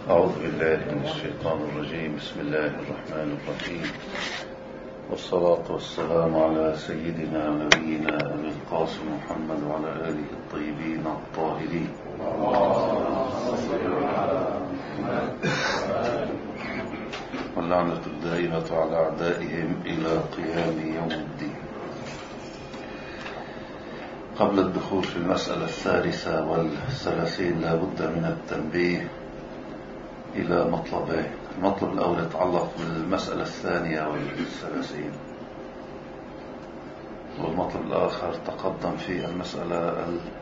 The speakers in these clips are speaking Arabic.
أعوذ بالله من الشيطان الرجيم. بسم الله الرحمن الرحيم، والصلاة والسلام على سيدنا ونبينا أبي القاسم محمد وعلى آله الطيبين الطاهرين. واللعنة الدائمة على أعدائهم إلى قيام يوم الدين. قبل الدخول في المسألة 33 لا بد من التنبيه إلى مطلبين. المطلب الأول يتعلق بالمسألة 32، والمطلب الآخر تقدم في المسألة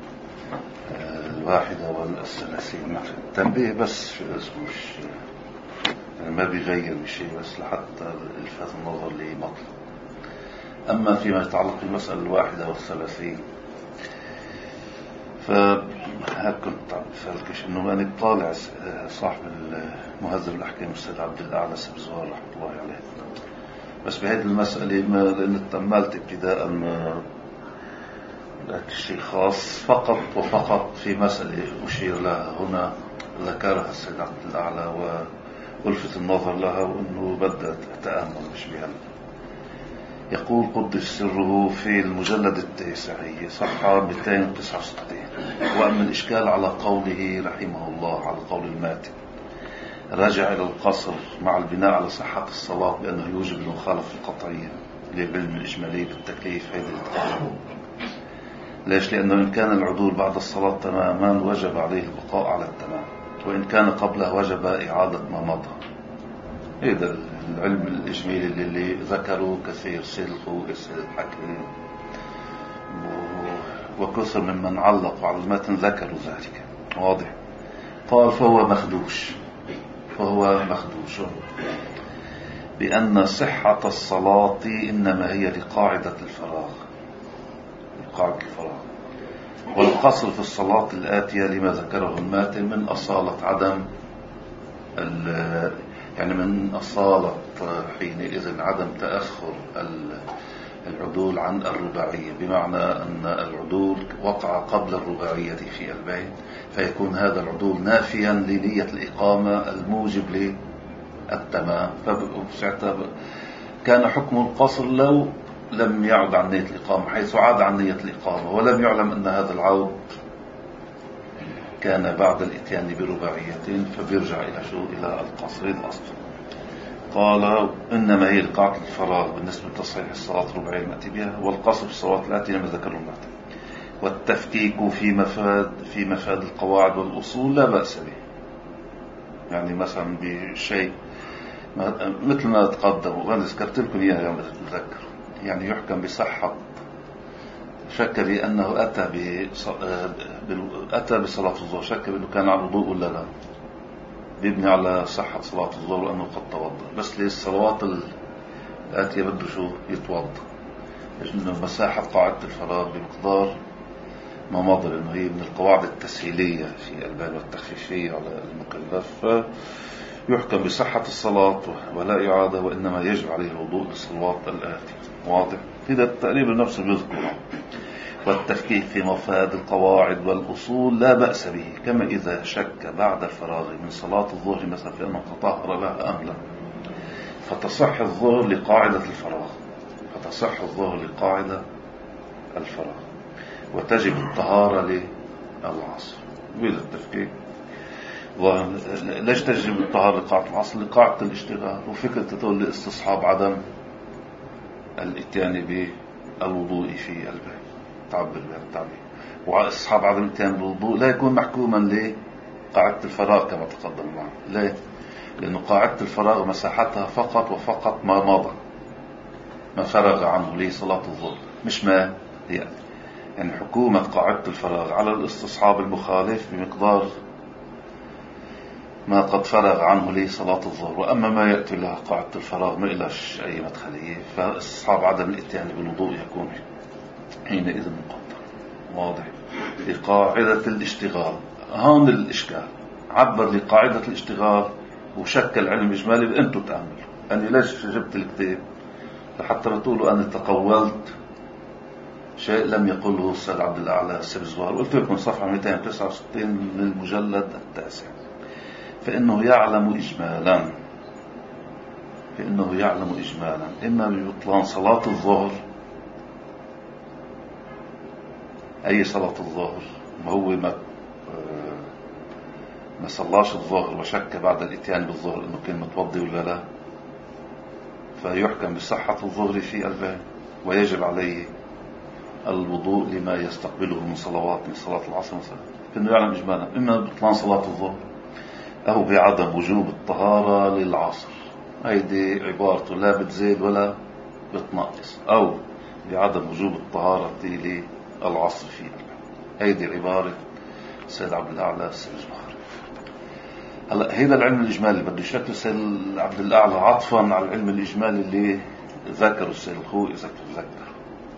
31. التنبيه بس في اسمه يعني ما بيغير بشيء، بس لحتى الفات النظر لمطلب. أما فيما يتعلق بالمسألة 31 كنت عم بفركش انه انا طالع صاحب المهذب الاحكام السيد عبد الاعلى سبزوار رحمه الله عليه، بس بهذه المساله ما لان تأملت ابتداء شيء خاص فقط وفقط في مساله اشير لها هنا ذكرها السيد عبد الاعلى والفت النظر لها، وانه بدأ تأمل مش بهذا. يقول قدس سره في المجلد 9 صفحة 269: وأما الإشكال على قوله رحمه الله على قول الماتن رجع إلى القصر مع البناء على صحة الصلاة بأنه يوجب المخالفة القطعية للعلم الإجمالي بالتكليف، هذا يتقرب. ليش؟ لأنه إن كان العدول بعد الصلاة تماما وجب عليه البقاء على التمام، وإن كان قبله وجب إعادة ما مضى. هذا العلم الإجمالي اللي ذكروا كثير سلخ وإسهل الحكيم وكثر ممن علقوا على المتن ذكروا ذلك. واضح؟ قال فهو مخدوش بأن صحة الصلاة إنما هي لقاعدة الفراغ، والقصر في الصلاة الآتية لما ذكره الماتن من أصالة عدم يعني من أصالة حينئذ عدم تأخر العدول عن الرباعية، بمعنى أن العدول وقع قبل الرباعية في البيت، فيكون هذا العدول نافيا لنية الإقامة الموجب للتمام. فساعتها كان حكم القصر لو لم يعد عن نية الإقامة، حيث عاد عن نية الإقامة ولم يعلم أن هذا العود كان بعد الاتيان برباعية، فبيرجع إلى القصر الأصل. قال إنما هي لقاعدة الفراغ بالنسبة لتصحيح الصلاة الرباعية المأتي بها، والقصر في الصلاة التي لم ذكر المأتي. والتفكيك في مفاد القواعد والأصول لا بأس به، يعني مثلا بشيء مثل ما تقدم وأنا ذكرت لكم إياه يوم تتذكر، يعني يحكم بصحة شك بأنه أتى بصلاة الظهر، شك بأنه كان على وضوء ولا لا، بيبني على صحة صلاة الظهر وأنه قد توضأ، بس للصلوات الآتية بده شو يتوضأ، إنه مساحة قاعدة الفراغ بمقدار ما مضى، لأنه هي من القواعد التسهيلية في الباب والتخفيفية على المكلف، فيحكم بصحة الصلاة ولا إعادة، وإنما يجب عليه الوضوء للصلوات الآتية. واضح؟ إذا تقريبا نفس بيذكر. والتفكيك في مفاد القواعد والأصول لا بأس به، كما إذا شك بعد الفراغ من صلاة الظهر مثلا في أنه تطهر لها أم لا، فتصح الظهر لقاعدة الفراغ، وتجب الطهارة للعصر. بلا التفكيك ليش تجب الطهارة لقاعدة العصر؟ لقاعدة الاشتغال، وفكرة تقول لاستصحاب عدم الاتيان بالوضوء في البيت، تعبر بها التعبير، واستصحاب عدم الاتيان بالوضوء لا يكون محكوما لقاعدة الفراغ كما تقدم معنا. ليه؟ لأنه قاعدة الفراغ مساحتها فقط وفقط ما مضى، ما فرغ عنه لصلاة الظهر، مش ما هي يعني حكومة قاعدة الفراغ على الاستصحاب المخالف بمقدار ما قد فرغ عنه لصلاة الظهر. وأما ما يأتي لها قاعدة الفراغ ما إلاش أي مدخلية، فاستصحاب عدم الاتيان بالوضوء يكون حينئذ مقدر. واضح؟ لقاعدة الاشتغال. هون الإشكال عبر لقاعدة الاشتغال وشكل علم إجمالي. أنتوا تأملوا أنا ليش جبت الكتاب لحتى بتقولوا أنا تقولت شيء لم يقله السيد عبد الأعلى السبزوار. قلت لكم صفحة 269 من المجلد 9. فإنه يعلم إجمالا إما ببطلان صلاة الظهر، أي صلاة الظهر، ما هو ما صلاش الظهر وشك بعد الاتيان بالظهر إنه كان متوضي ولا لا، فيحكم بصحة الظهر في البين، ويجب عليه الوضوء لما يستقبله من صلوات، من صلاة العصر مثلا. فإنه يعلم إجمالا إما ببطلان صلاة الظهر أو بعدم وجوب الطهارة للعصر، هيدي عبارته لا بتزيد ولا بتنقص، أو بعدم وجوب الطهارة للعصر في البين. هيدي عبارة السيد عبد الأعلى السرجبخاري. هلا هذا العلم الإجمالي بده يشكل السيد عبد الأعلى عطفا على العلم الإجمالي اللي ذكره السيد الخوئي، إذا تتذكر،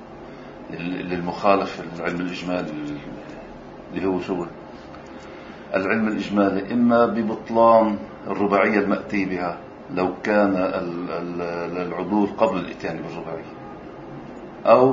للمخالف العلم الإجمالي اللي هو شو العلم الإجمالي، إما ببطلان الرباعية المأتي بها لو كان العدول قبل الاتيان بالرباعية، أو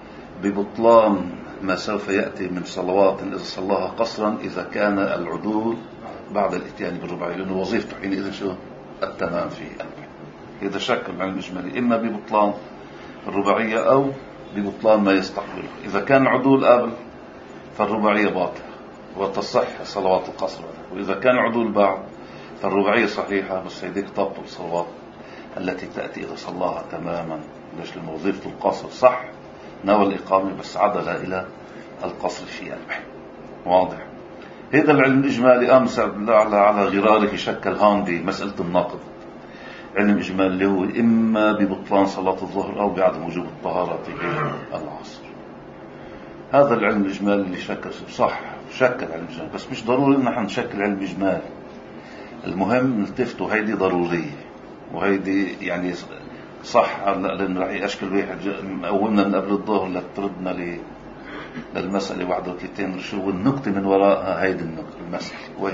ببطلان ما سوف يأتي من صلوات إذا صلاها قصرا إذا كان العدول بعد الاتيان بالرباعية، لأنه وظيفته حينئذ شو التمام في قلبه. إذا شكل العلم الإجمالي إما ببطلان الرباعية أو ببطلان ما يستقبله. إذا كان عدول قبل فالرباعية باطلة وتصح صلوات القصر، وإذا كان عدول بعد فالرباعية صحيحة، بس هيديك تبطل الصلوات التي تأتي إذا صلاها تماما. ليش؟ لأن وظيفة القصر صح نوى الإقامة بس عدل إلى القصر في قلبه. واضح؟ هذا العلم الإجمالي أمس على غراره شكل هون بمسألة النقض. علم إجمالي اللي هو إما ببطلان صلاة الظهر أو بعدم وجوب الطهارة العصر. هذا العلم الإجمالي اللي شكل صح، شكل علم إجمالي، بس مش ضروري إن نحن نشكل علم إجمالي. المهم نلتفتوا هيدي ضرورية، وهيدي يعني صح، لأن رح يشكل واحد مقومنا من قبل الظهر لتردنا للمسألة واحدة وثلاثين، شو النقطة من وراءها هيدي المسألة وين.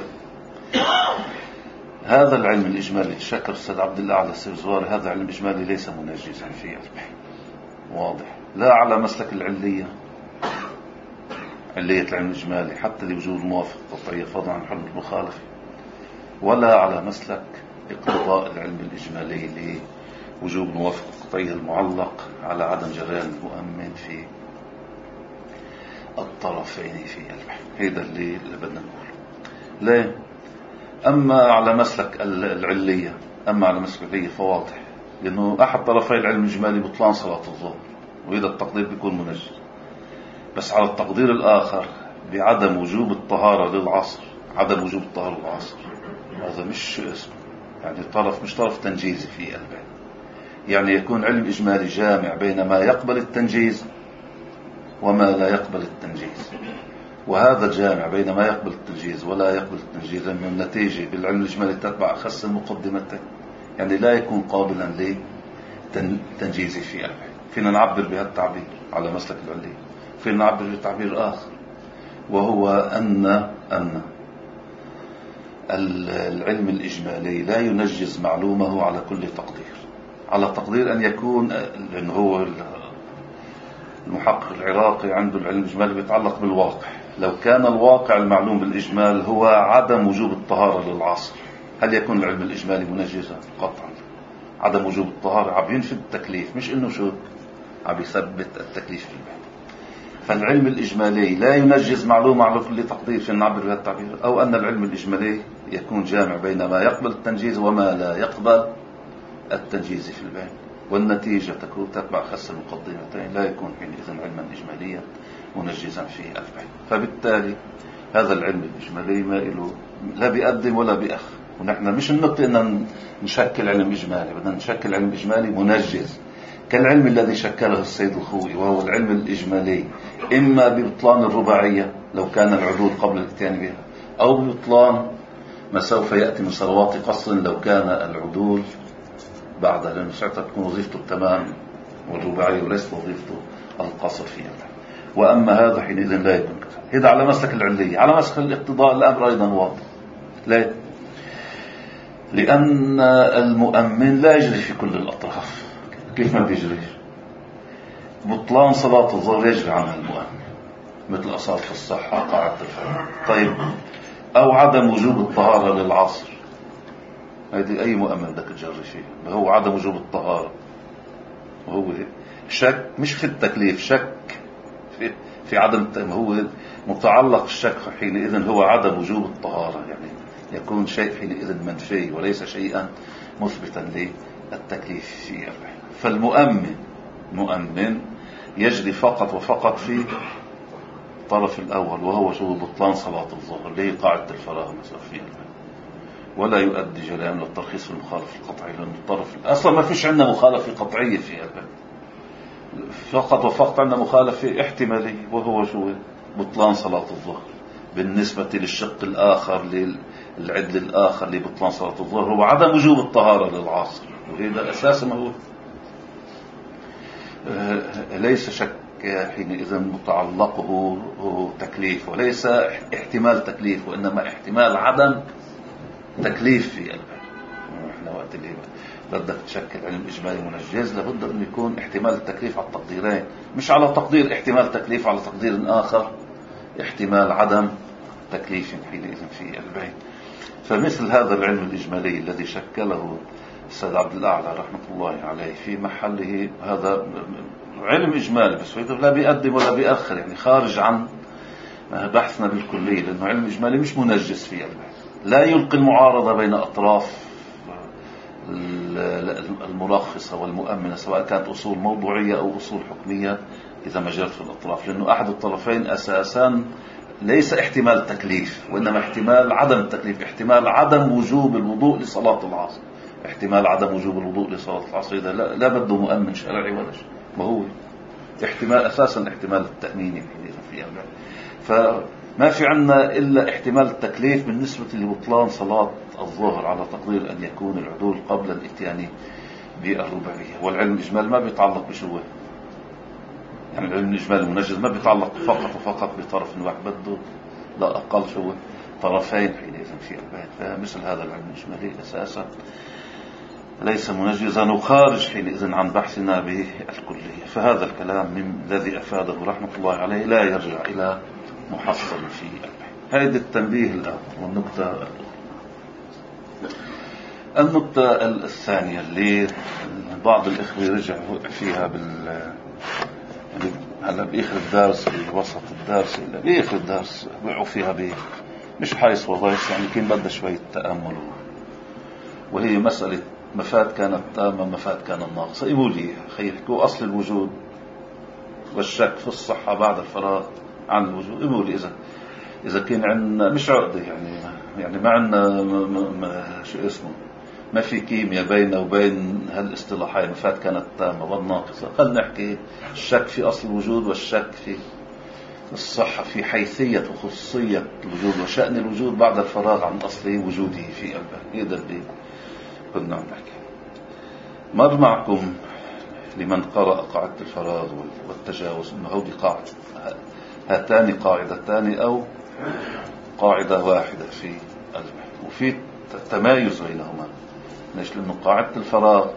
هذا العلم الإجمالي شكر السيد عبد الأعلى السرجبخاري، هذا علم إجمالي ليس منجزا في قلبه. واضح؟ لا على مسلك العلية، علية العلم الإجمالي حتى لوجود الموافق قطعية فضلا عن حل المخالفة، ولا على مسلك اقتضاء العلم الإجمالي لوجود الموافق القطعية المعلق على عدم جريان المؤمن في الطرفين في قلبه. هذا اللي بدنا نقوله. ليه؟ أما على مسلك العلية، فواضح، لأنه أحد طرفي العلم الإجمالي بطلان صلاة الظهر، وإذا التقدير بيكون منجز. بس على التقدير الآخر بعدم وجوب الطهارة للعصر، عدم وجوب الطهارة للعصر، هذا مش اسمه يعني طرف، مش طرف تنجيزي في قلبه. يعني يكون علم إجمالي جامع بين ما يقبل التنجيز وما لا يقبل التنجيز، وهذا الجامع بين ما يقبل التنجيز ولا يقبل التنجيز، لأن النتيجة بالعلم الإجمالي تتبع أخص المقدمتين، يعني لا يكون قابلا للتنجيز في قلبه. فينا نعبر بهالتعبير على مسلك العلي، فينا نعبر بتعبير آخر، وهو أن العلم الإجمالي لا ينجز معلومه على كل تقدير، على تقدير أن يكون، لأنه هو المحقق العراقي عنده العلم الإجمالي بيتعلق بالواقع. لو كان الواقع المعلوم بالإجمال هو عدم وجوب الطهارة للعصر، هل يكون العلم الإجمالي منجزا؟ قطعا. عدم وجوب الطهارة عم ينفذ التكليف، مش إنه شو عم يثبت التكليف في البحث. فالعلم الإجمالي لا ينجز معلومة على كل تقدير، في نعبر بهذا التعبير، أو أن العلم الإجمالي يكون جامع بين ما يقبل التنجيز وما لا يقبل التنجيز في البين، والنتيجة تكون تتبع خس المقدمتين، لا يكون حينئذ علما إجماليا منجزا في البين. فبالتالي هذا العلم الإجمالي ما له لا بيقدم ولا بيأخر. ونحن مش النقطة إن نشكل علم إجمالي، بدنا نشكل علم إجمالي منجز كالعلم الذي شكله السيد الخوئي، وهو العلم الإجمالي إما ببطلان الرباعية لو كان العدول قبل الاتيان بها، أو ببطلان ما سوف يأتي من صلوات قصر لو كان العدول بعدها، لأنه ساعتها تكون وظيفته التمام والرباعية وليس وظيفته القصر فيها. وأما هذا حينئذ لا يكون كذا. هذا على مسلك العلية. على مسلك الاقتضاء الأمر أيضا واضح. ليه؟ لأن المؤمن لا يجري في كل الأطراف. كيف ما بيجري؟ بطلان صلاة الظهر يجري عنها المؤمن، مثل أصالة الصحة، قاعدة الفهم. طيب، أو عدم وجوب الطهارة للعصر هذه أي مؤمن بدك تجري فيه، هو عدم وجوب الطهارة، وهو شك مش في التكليف، شك في عدم، هو متعلق الشك حينئذ هو عدم وجوب الطهارة، يعني يكون شيء حينئذ منفي وليس شيئا مثبتا للتكليف فيه. فالمؤمن يجري فقط وفقط في الطرف الأول، وهو شو بطلان صلاة الظهر اللي هي قاعدة الفراغ مثلا فيها، ولا يؤدي جريان للترخيص المخالف القطعي، لأن الطرف أصلا ما فيش عندنا مخالفة قطعية فيها، فقط وفقط عندنا مخالفة احتمالية، وهو شو بطلان صلاة الظهر بالنسبة للشق الآخر، للعدل الآخر لبطلان صلاة الظهر هو عدم وجوب الطهارة للعصر، وهذا أساسا هو ليس شك حينئذ متعلقه تكليف، وليس احتمال تكليف، وإنما احتمال عدم تكليف في قلبه. احنا وقت اللي بدك تشكل علم إجمالي منجز لابد أن يكون احتمال التكليف على التقديرين، مش على تقدير احتمال تكليف على تقدير آخر احتمال عدم تكليف حينئذ في قلبه. فمثل هذا العلم الإجمالي الذي شكله السيد عبد الأعلى رحمة الله عليه في محله، هذا علم إجمالي بس لا بيقدم ولا بيأخر، يعني خارج عن بحثنا بالكلية، لأنه علم إجمالي مش منجز في قلبه، لا يلقي المعارضة بين أطراف الملخصة والمؤمنة، سواء كانت أصول موضوعية أو أصول حكمية إذا ما جرت في الأطراف، لأنه أحد الطرفين أساسا ليس احتمال تكليف، وإنما احتمال عدم التكليف، احتمال عدم وجوب الوضوء لصلاة العصر، احتمال عدم وجوب الوضوء لصلاة العصر، إذا لا بده مؤمن شرعي ولا شيء، ما هو احتمال أساسا احتمال التأمين في أمر. فما في عنا إلا احتمال التكليف بالنسبة لبطلان صلاة الظهر على تقدير أن يكون العدول قبل الاتيان بالرباعية. والعلم الإجمالي ما بيتعلق بشوه، يعني العلم الإجمالي المنجز ما بيتعلق فقط وفقط بطرف واحد، بده لا أقل شوه طرفين حينئذ في البيت. فمثل هذا العلم الإجمالي أساسا ليس منجزا وخارج حينئذ عن بحثنا بالكلية. فهذا الكلام من الذي أفاده رحمة الله عليه لا يرجع إلى محصل في البحث. هذا التنبيه الآن. والنقطة الثانية اللي بعض الإخوة رجعوا فيها هلا بآخر الدرس، بوسط الدرس، بآخر الدرس وقعوا فيها مش حيث وضيس، يعني كان بدها شوية تأمل، وهي مسألة مفاد كانت تامة مفاد كانت ناقصة. يقول لي خي يحكوا أصل الوجود والشك في الصحة بعد الفراغ عن الوجود. يقول لي إذا كان عندنا مش عقدة، يعني ما عندنا شو اسمه، ما في كيمياء بيننا وبين هالاصطلاحين مفاد كانت تامة والناقصة. خلنا نحكي الشك في أصل الوجود والشك في الصحة في حيثية وخصوصية الوجود وشأن الوجود بعد الفراغ عن أصل وجوده في قلبه. هذا اللي كنا نحكي. مر معكم لمن قرأ قاعدة الفراغ والتجاوز أنه هودي قاعدة، هاتان قاعدتان أو قاعدة واحدة في قلبه، وفي تمايز بينهما. ليش؟ لأنه قاعدة الفراغ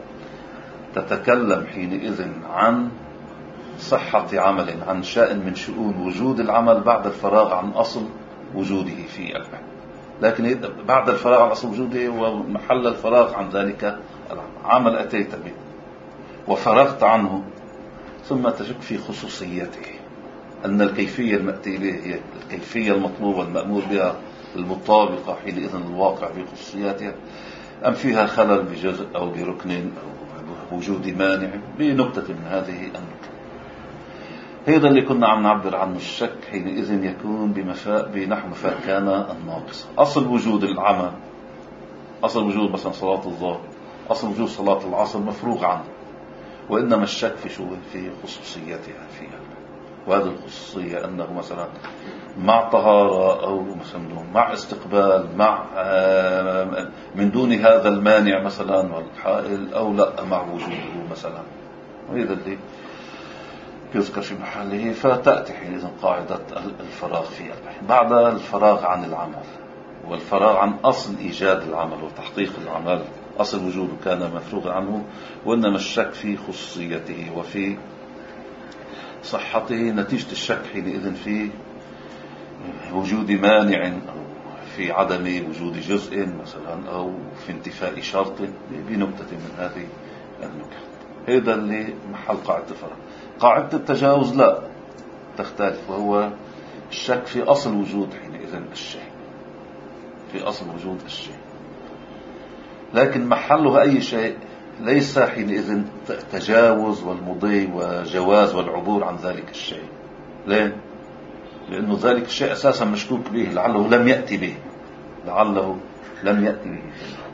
تتكلم حينئذ عن صحة عمل، عن شأن من شؤون وجود العمل بعد الفراغ عن أصل وجوده في قلبه. لكن بعد الفراغ عن أصل وجوده ومحل الفراغ عن ذلك العمل أتيت به وفرغت عنه، ثم تشك في خصوصيته، أن الكيفية المأتي به هي الكيفية المطلوبة المأمور بها المطابقة حينئذ الواقع بخصوصياتها، أم فيها خلل بجزء أو بركن أو وجود مانع بنقطة من هذه النقطة. هذا اللي كنا عم نعبر عنه. الشك حينئذ يكون بنحو مفاد كان الناقص. أصل وجود العمل، أصل وجود مثلا صلاة الظهر، أصل وجود صلاة العصر مفروغ عنه، وإنما الشك في شو في خصوصياتها فيها. وهذه الخصوصية أنه مثلا مع طهارة أو مثلا مع استقبال، مع من دون هذا المانع مثلا والحائل، أو لا مع وجوده مثلا. وهذا اللي يذكر في محله. فتأتي حينئذ قاعدة الفراغ في البحث بعد الفراغ عن العمل والفراغ عن أصل إيجاد العمل وتحقيق العمل. أصل وجوده كان مفروغ عنه، وإنما الشك في خصوصيته وفي صحته. نتيجة الشك حينئذ في وجود مانع أو في عدم وجود جزء مثلا أو في انتفاء شرط بنكتة من هذه النكت. هذا اللي محل قاعدة الفراغ. قاعدة التجاوز لا تختلف، وهو الشك في أصل وجود حينئذ الشيء، في أصل وجود الشيء، لكن محله أي شيء، ليس حينئذ تجاوز والمضي وجواز والعبور عن ذلك الشيء. ليه؟ لأنه ذلك الشيء أساسا مشكوك به، لعله لم يأتي به، لعله لم يأتي به،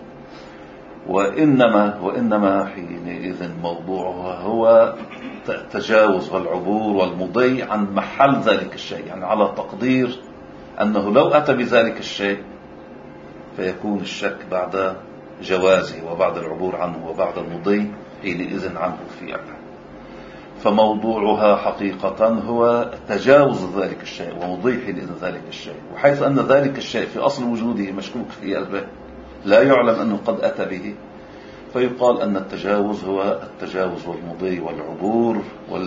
وإنما حينئذ موضوعها هو التجاوز والعبور والمضي عن محل ذلك الشيء، يعني على تقدير أنه لو أتى بذلك الشيء فيكون الشك بعد جوازه وبعد العبور عنه وبعد المضي حينئذ عنه في أبعاد. فموضوعها حقيقة هو تجاوز ذلك الشيء ومضي حينئذ ذلك الشيء، وحيث أن ذلك الشيء في أصل وجوده مشكوك في قلبه لا يعلم أنه قد أتى به، فيقال أن التجاوز هو التجاوز والمضي والعبور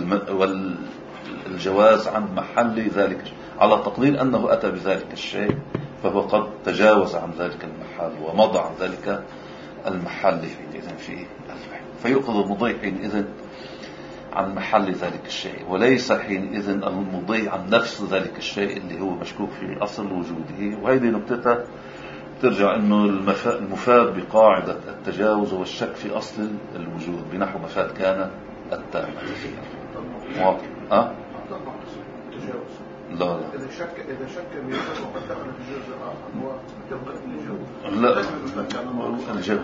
والجواز عن محل ذلك على تقدير أنه أتى بذلك الشيء، فهو قد تجاوز عن ذلك المحل ومضى عن ذلك المحل حينئذ في قلبه، فيؤخذ المضي حينئذ عن محل ذلك الشيء، وليس حينئذ المضي عن نفس ذلك الشيء اللي هو مشكوك في أصل وجوده. وهذه نقطة ترجع أنه المفاد بقاعدة التجاوز والشك في أصل الوجود بنحو مفاد كان التامة فيها. واضح؟ لا إذا شك وقد دخل في الجزء الآخر هو تبقى الجواب.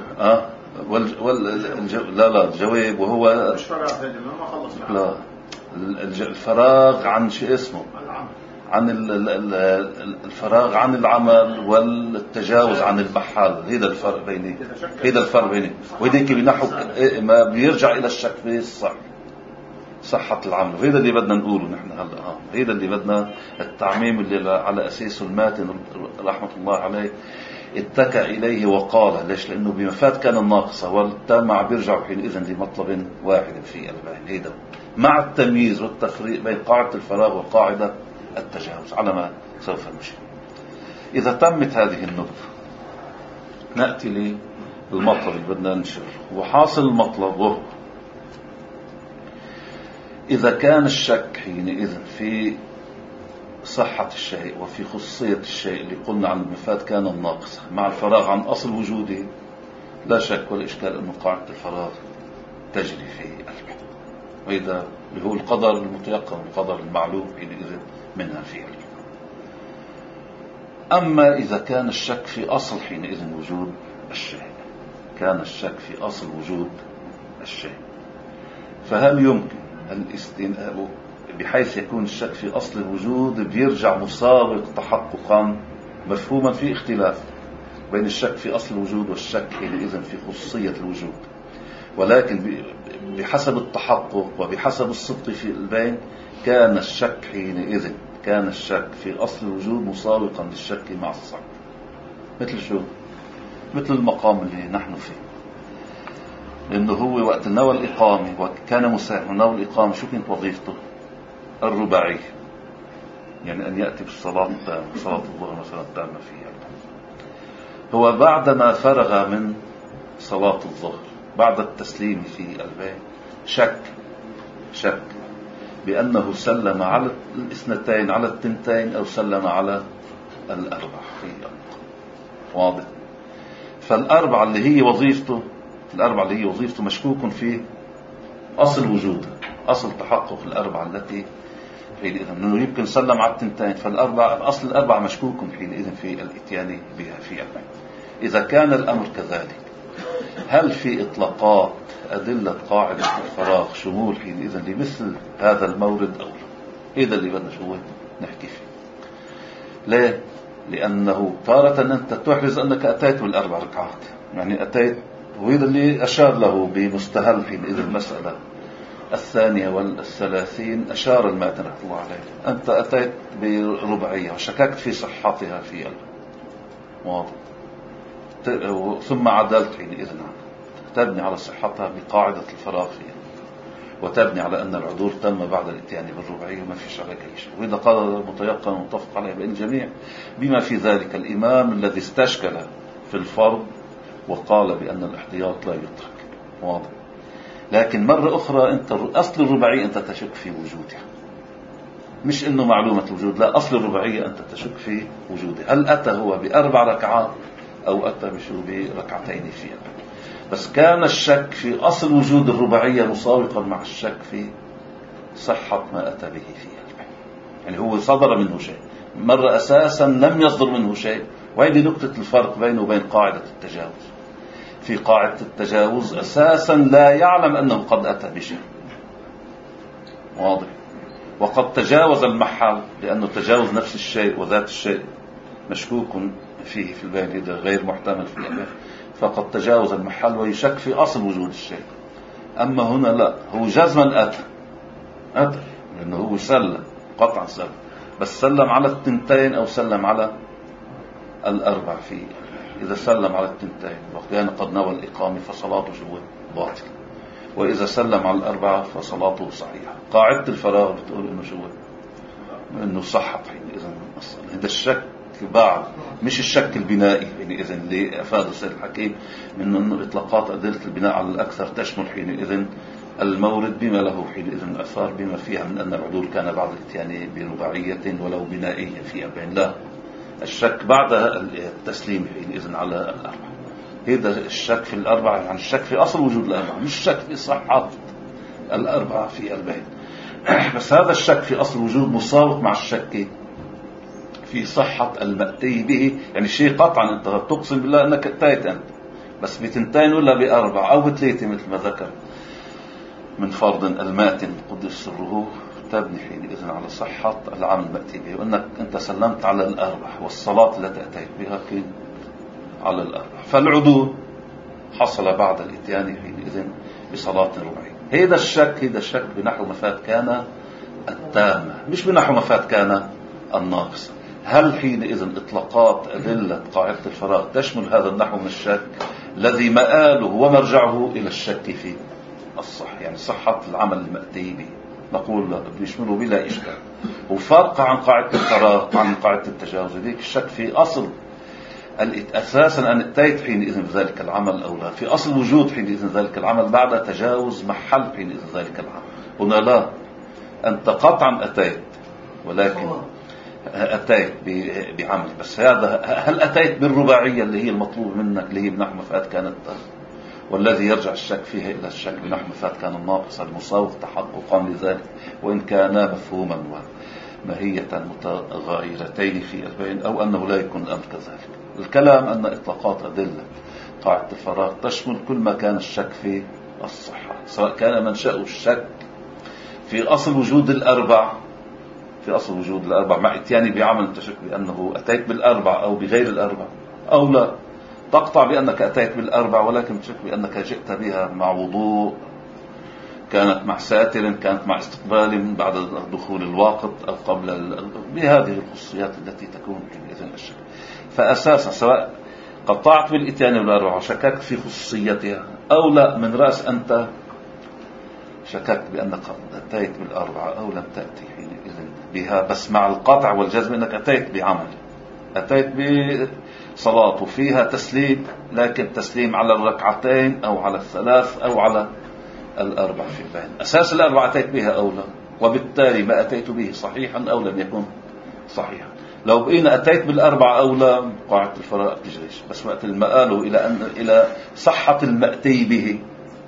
لا الجواب وهو مش فراغ، ما خلص. لا الفراغ عن شيء اسمه عن الفراغ عن العمل والتجاوز عن المحل. هذا الفرق بينه وهذيك بنحو ما بيرجع إلى الشك في صحة العمل. وهذا اللي بدنا نقوله نحن هلا. هذا اللي بدنا التعميم اللي على أساسه الماتن رحمة الله عليه اتكى إليه وقال. ليش؟ لأنه بمفاد كان الناقصة والتامع بيرجع حينئذ لمطلب واحد في الباقي، هذا مع التمييز والتفريق بين قاعدة الفراغ وقاعدة التجاوز على ما سوف نمشي. إذا تمت هذه النقطة نأتي للمطلب اللي بدنا ننشره. وحاصل المطلب وهو إذا كان الشك حينئذ في صحة الشيء وفي خصوصية الشيء اللي قلنا عن المفاد كان الناقصة مع الفراغ عن أصل وجوده، لا شك ولا إشكال أن قاعدة الفراغ تجري في قلبه، وإذا هو القدر المتيقن القدر المعلوم حينئذ منها في قلبه. أما إذا كان الشك في أصل حينئذ وجود الشيء، كان الشك في أصل وجود الشيء، فهل يمكن الاستناء بحيث يكون الشك في أصل الوجود بيرجع مسابق تحققا مفهوما في اختلاف بين الشك في أصل الوجود والشك حينئذ في خصوصية الوجود، ولكن بحسب التحقق وبحسب الصدق في البين كان الشك حينئذ كان الشك في أصل الوجود مسابقا للشك مع الصحة. مثل شو؟ مثل المقام اللي نحن فيه، لأنه هو وقت نوى الإقامة وكان مساهم نوى الإقامة شو كانت وظيفته؟ الرباعية، يعني أن يأتي بالصلاة التامة، صلاة الظهر مثلا التامة فيها. هو بعدما فرغ من صلاة الظهر بعد التسليم في البيت شك بأنه سلم على الاثنتين على التنتين أو سلم على الأربع في واضح. فالأربعة اللي هي وظيفته مشكوك في أصل وجودها، أصل تحقق الأربعة التي حينئذ أنه يمكن سلم على التنتين، فالأربعة أصل الأربعة مشكوك حينئذ في الاتيان بها في أربعة. إذا كان الأمر كذلك هل في إطلاقات أدلة قاعدة الفراغ شمول حينئذ لمثل هذا المورد أو لا؟ هذا اللي بدنا شو نحكي فيه. ليه؟ لأنه تارة أنت تحرز أنك أتيت بالأربع ركعات، يعني أتيت، وهذا اللي أشار له بمستهل حينئذ المسألة الثانية والثلاثين. أشار الماتن رحمه الله عليه أنت أتيت بربعية وشككت في صحتها في قلبك، واضح، ثم عدلت حينئذ عنها تبني على صحتها بقاعدة الفراغ فيها. وتبني على أن العدول تم بعد الاتيان بالرباعية وما فيش عليك أي شيء. وإذا قال متيقن ومتفق عليه بين الجميع بما في ذلك الإمام الذي استشكل في الفرض وقال بأن الاحتياط لا يترك، واضح. لكن مرة أخرى أنت أصل الرباعية أنت تشك في وجودها، مش إنه معلومة الوجود، لا، أصل الرباعية أنت تشك في وجودها. هل أتى هو ب4 ركعات أو أتى بركعتين فيها؟ بس كان الشك في أصل وجود الرباعية مساوقا مع الشك في صحة ما أتى به فيها. يعني هو صدر منه شيء، مرة أساسا لم يصدر منه شيء. وهذه نقطة الفرق بينه وبين قاعدة التجاوز. في قاعدة التجاوز أساسا لا يعلم أنه قد أتى بشيء، واضح، وقد تجاوز المحل لأنه تجاوز نفس الشيء وذات الشيء مشكوك فيه في البين، إذا غير محتمل في البين، فقد تجاوز المحل ويشك في أصل وجود الشيء. أما هنا لا، هو جزما أتى لأنه هو سلم، قطعا سلم، بس سلم على 2 أو سلم على 4 فيه. إذا سلم على 2 وكان قد نوى الإقامة فصلاته باطل، وإذا سلم على 4 فصلاته صحيحة. قاعدة الفراغ بتقول إنه إنه صحت حينئذ أصلا. هذا الشك بعد، مش الشك البنائي حينئذ اللي أفاده السيد الحكيم من أنه إطلاقات أدلة البناء على الأكثر تشمل حينئذ المورد بما له حينئذ أثار بما فيها من أن العدول كان بعد الاتيان برباعية ولو بنائية في 40. لا، الشك بعد التسليم حينئذ على 4. هذا الشك في 4، يعني الشك في أصل وجود 4، مش الشك في صحة 4 في البين. بس هذا الشك في أصل وجود مساوق مع الشك في صحة المأتي به. يعني شيء قطعا أنت تقسم بالله أنك أتيت أنت، بس ب2 ولا ب4 أو ب3 مثل ما ذكر من فرض الماتن قدس سره، تبني حينئذ على صحة العمل المأتي به، وأنك أنت سلمت على 4 والصلاة التي أتيت بها كانت على 4. فالعدول حصل بعد الاتيان حينئذ بصلاة رباعية. هذا الشك بنحو مفات كان التامة، مش بنحو مفات كان الناقص. هل حينئذ إطلاقات أدلة قاعدة الفراغ تشمل هذا النحو من الشك الذي مآله ومرجعه إلى الشك في الصح، يعني صحة العمل المأتي به؟ نقول لا، بيشمله بلا إشكال. وفرق عن قاعدة الفراغ عن قاعدة التجاوز، ذيك الشك في أصل أساسا أن اتيت حينئذ ذلك العمل أو لا، في أصل وجود حينئذ ذلك العمل بعد تجاوز محل حينئذ ذلك العمل. هنا لا، أنت قطعا أتيت، ولكن أتيت بعمل، بس هذا هل أتيت بالرباعية اللي هي المطلوب منك اللي هي بنحو مفات كانت، والذي يرجع الشك فيها إلى الشك بنحو مفات كان الناقص المساوق تحققا لذلك، وإن كان مفهوما وماهية متغايرتين في البين، أو أنه لا يكون الأمر كذلك. الكلام أن إطلاقات أدلة قاعدة الفراغ تشمل كل ما كان الشك في الصحة، سواء كان منشأ الشك في أصل وجود 4، في أصل وجود 4 مع اتياني بعمل تشك بأنه أتيت 4 أو بغير 4، أو لا تقطع بأنك أتيت 4 ولكن تشك بأنك جئت بها مع وضوء، كانت مع ساتر، كانت مع استقبال بعد دخول الوقت أو قبل بهذه الخصوصيات التي تكون إذن الشك. فأساسا سواء قطعت بالإتيان 4 وشككت في خصوصيتها أو لا، من رأس أنت شككت بأنك أتيت 4 أو لم تأتي حينئذ بها، بس مع القطع والجزم أنك أتيت بعمل، أتيت بصلاة وفيها تسليم، لكن تسليم على 2 أو على 3 أو على 4 في البين. أساس 4 أتيت بها أو لا، وبالتالي ما أتيت به صحيحا أو لم يكن صحيحا. لو بقينا أتيت 4 أو لا، قاعدة الفراغ بتجريش، بس وقت المآل إلى صحة المأتي به،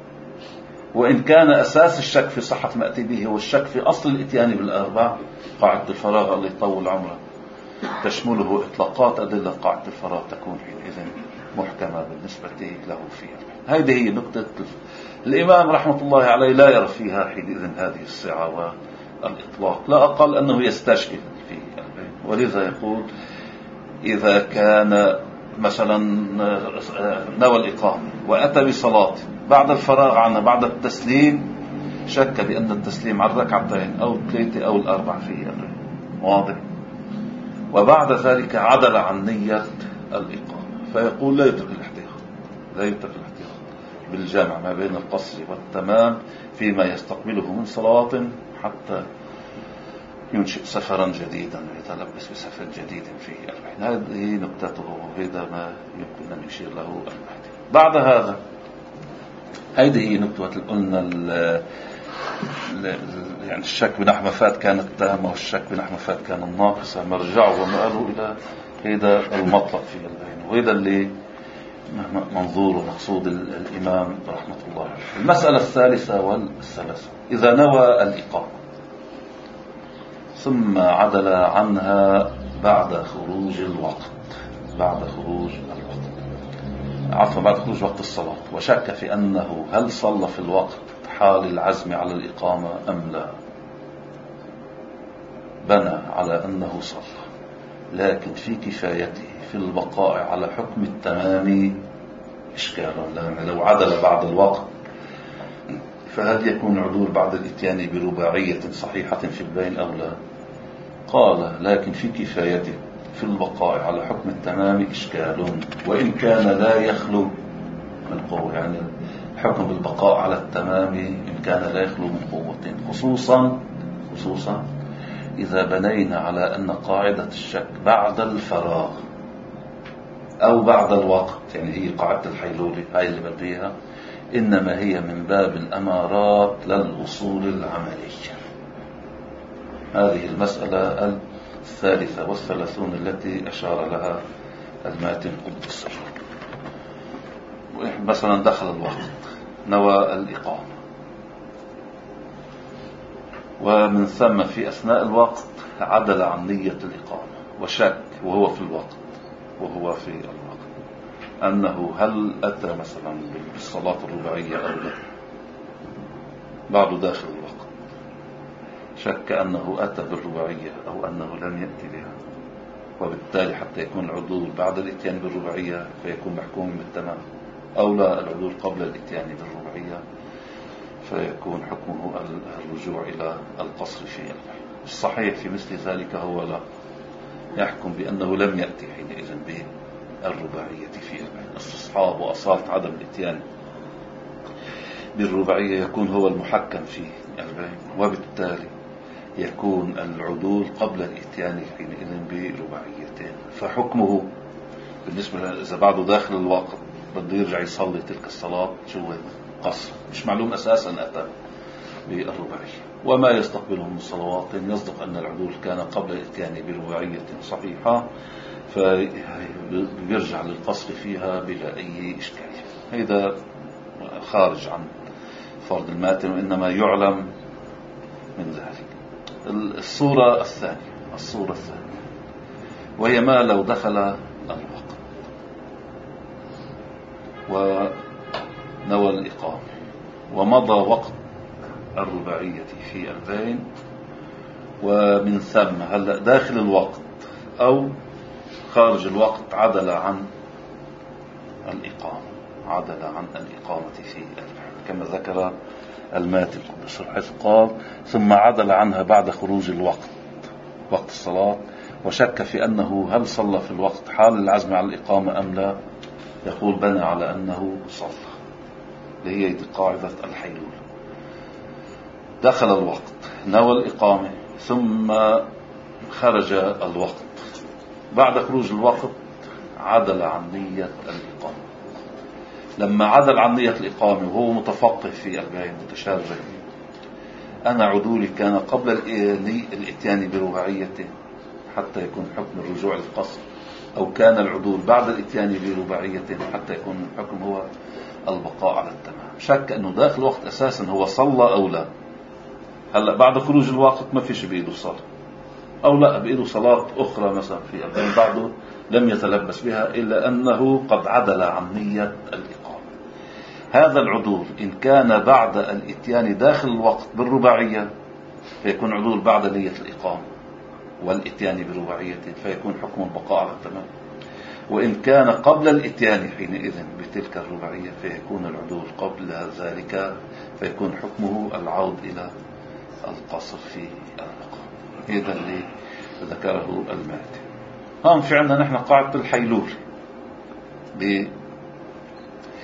وإن كان أساس الشك في صحة المأتي به هو الشك في أصل الاتيان 4، قاعدة الفراغ اللي يطول عمره تشمله إطلاقات أدلة قاعدة الفراغ تكون حينئذ محكمة بالنسبة له فيها. هذه هي نقطة الإمام رحمة الله عليه، لا يرى فيها حينئذ هذه السعة والإطلاق، لا أقل أنه يستشكل في البين. ولذا يقول إذا كان مثلا نوى الإقامة وأتى بصلاة بعد الفراغ عنها بعد التسليم، شك بأن التسليم على 2 أو 3 أو 4 فيه واضح، وبعد ذلك عدل عن نية الإقامة، فيقول لا يترك الاحتياط، لا يترك الاحتياط، بالجامع ما بين القصر والتمام فيما يستقبله من صلاة حتى ينشئ سفرا جديدا يتلبس بسفر جديد فيه 40. هذه نقطته وهذا ما يمكن أن يشير له المهدي. بعد هذا هذه نقطة قلنا يعني الشك بنحو مفات كانت تامة والشك بنحو مفات كان ناقصة. مرجعوا ومآلوا إلى هذا المطلق في البين، وهذا اللي منظور ومقصود الإمام رحمة الله عليه. المسألة الثالثة والثلاثة: إذا نوى الإقامة ثم عدل عنها بعد خروج الوقت، بعد خروج وقت الصلاة، وشك في أنه هل صلى في الوقت حال العزم على الإقامة أم لا، بنى على أنه صلى، لكن في كفايته في البقاء على حكم التمام إشكال. لو عدل بعد الوقت فهل يكون عدول بعد الإتيان برباعية صحيحة في البين أو لا؟ قال: لكن في كفايته في البقاء على حكم التمام إشكال، وإن كان لا يخلو من قوة. يعني الحكم بالبقاء على التمام إن كان لا يخلو من قوة، خصوصا إذا بنينا على أن قاعدة الشك بعد الفراغ أو بعد الوقت، يعني هي قاعدة الحيلولة هاي اللي بديها، إنما هي من باب الأمارات للأصول العملية. هذه المسألة الثالثة والثلاثون التي أشار لها الماتن قدس سره. مثلا دخل الوقت، نوى الإقامة، ومن ثم في أثناء الوقت عدل عن نية الإقامة وشك وهو في الوقت أنه هل أتى مثلا بالصلاة الرباعية أو لا، بعد داخل الوقت شك أنه أتى بالرباعية أو أنه لم يأتي بها، وبالتالي حتى يكون العدول بعد الإتيان بالرباعية فيكون محكوم بالتمام، أو لا العدول قبل الإتيان بالرباعية فيكون حكمه الرجوع إلى القصر في البين. الصحيح في مثل ذلك هو لا يحكم بأنه لم يأتي حينئذ بالرباعية في البين. استصحاب وأصالة عدم الإتيان بالرباعية يكون هو المحكم في البين، وبالتالي يكون العدول قبل الإتيان حينئذ برباعيتين. فحكمه بالنسبة إذا بعده داخل الوقت بده يرجع يصلي تلك الصلاة شو قصر، مش معلوم أساسا أتى بالرباعية. وما يستقبله من صلوات يصدق أن العدول كان قبل الإتيان برباعية صحيحة فبيرجع للقصر فيها بلا أي إشكال. هذا خارج عن فرض الماتن، وإنما يعلم من ذلك. الصورة الثانية وهي ما لو دخل الوقت ونوى الإقامة ومضى وقت الرباعية في البين، ومن ثم هلا داخل الوقت أو خارج الوقت عدل عن الإقامة في البين كما ذكر الماتن قدس حيث قال: ثم عدل عنها بعد خروج الوقت، وقت الصلاة، وشك في أنه هل صلى في الوقت حال العزم على الإقامة أم لا، يقول بنى على أنه صلى. هي قاعدة الحيلول. دخل الوقت، نوى الإقامة، ثم خرج الوقت. بعد خروج الوقت عدل عن نية الإقامة. لما عدل عن نية الإقامة وهو متفقه في البين متشرع، أنا عدولي كان قبل الإتيان برباعية حتى يكون حكم الرجوع للقصر، أو كان العدول بعد الإتيان برباعية حتى يكون الحكم هو البقاء على التمام. شك أنه داخل الوقت أساسا هو صلى أو لا. هلأ بعد خروج الوقت ما فيش بإيده صلاة، أو لا بإيده صلاة أخرى مثلا في البين بعده لم يتلبس بها، إلا أنه قد عدل عن نية الإقامة. هذا العدول إن كان بعد الإتيان داخل الوقت بالرباعية فيكون عدول بعد نية الإقامة والإتيان برباعية فيكون حكم البقاء على التمام، وإن كان قبل الإتيان حينئذ بتلك الرباعية فيكون العدول قبل ذلك فيكون حكمه العود إلى القصر في البقاء. هذا اللي ذكره الماتن. هم في عندنا نحن قاعدة الحيلول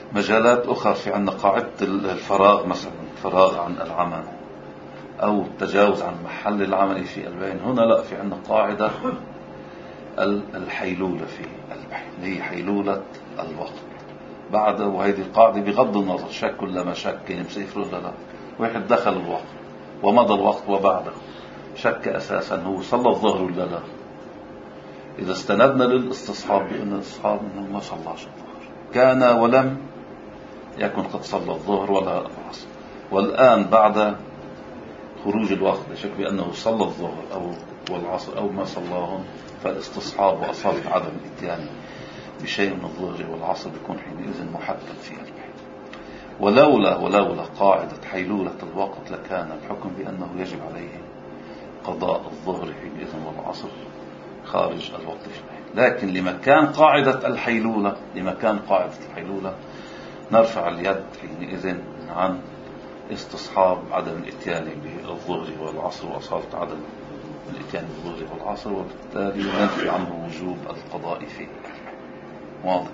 مجالات أخرى في عندنا قاعدة الفراغ مثلا، الفراغ عن العمل أو التجاوز عن محل العمل في البين. هنا لا، في عندنا قاعدة الحيلولة في البين، هي حيلولة الوقت بعد. وهذه القاعدة بغض النظر شك ولا ما شك، يعني مسافر ولا لا، واحد دخل الوقت ومضى الوقت وبعده شك أساسا هو صلى الظهر ولا لا، إذا استندنا للاستصحاب بأن الاستصحاب أنه ما صلاش الظهر، كان ولم يكن قد صلى الظهر ولا العصر، والآن بعد خروج الوقت شك بأنه صلى الظهر أو والعصر أو ما صلاهم، فالاستصحاب وأصالة عدم الاتيان بشيء من الظهر والعصر بيكون حينئذ محكم في البيت. ولولا قاعدة حيلولة الوقت لكان الحكم بأنه يجب عليه قضاء الظهر حينئذ والعصر خارج الوقت في البيت. لكن لمكان قاعدة الحيلولة نرفع اليد حينئذ عن استصحاب عدم الاتيان بالظهر والعصر وأصالة عدم الاتيان بالظهر والعصر، وبالتالي ننفي عنه وجوب القضاء فيه. واضح؟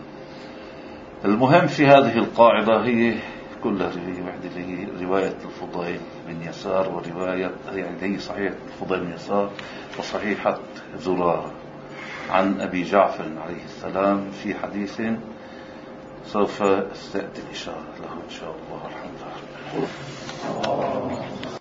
المهم في هذه القاعدة هي كلها واحدة، هي رواية الفضيل بن يسار، ورواية هي صحيح الفضيل بن يسار وصحيحة زرارة عن أبي جعفر عليه السلام في حديث سوف تأتي الإشارة له إن شاء الله. الحمد لله.